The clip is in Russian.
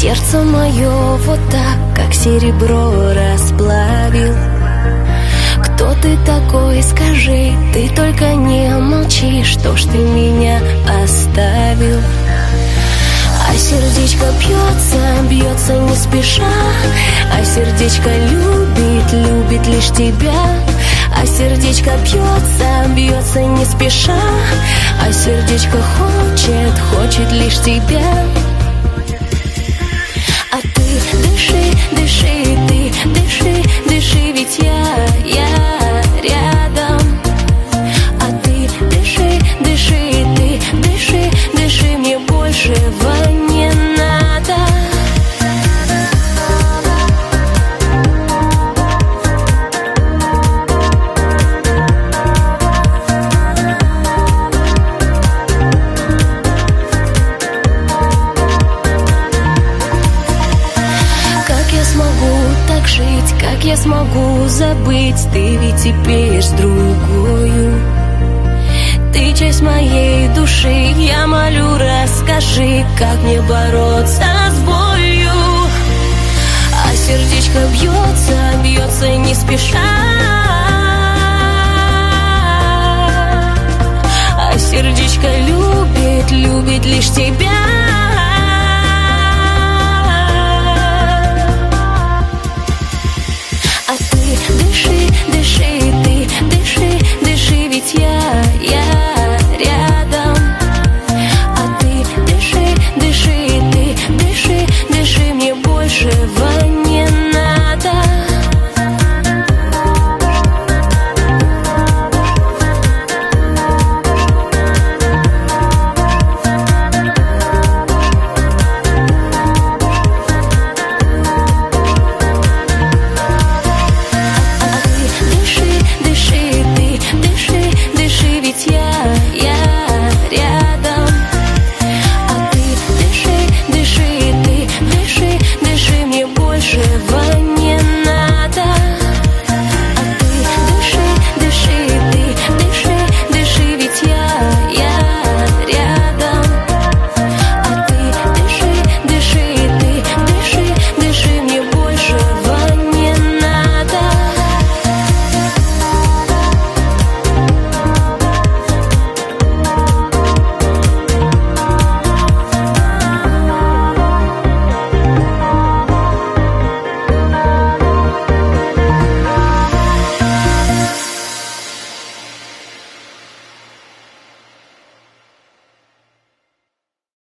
сердце мое вот так, как серебро, расплавил. Кто ты такой, скажи, ты только не молчи, что ж ты меня оставил. А сердечко бьется, бьется не спеша, а сердечко любит, любит лишь тебя. А сердечко бьется, бьется не спеша, а сердечко хочет, хочет лишь тебя. А ты дыши, дыши, ты дыши, дыши, ведь я рядом. А ты дыши, дыши, ты дыши, дыши, мне большего не надо. Как я смогу забыть, ты ведь теперь с другою. Ты часть моей души, я молю, расскажи, как мне бороться с болью. А сердечко бьется, бьется не спеша, а сердечко любит, любит лишь тебя.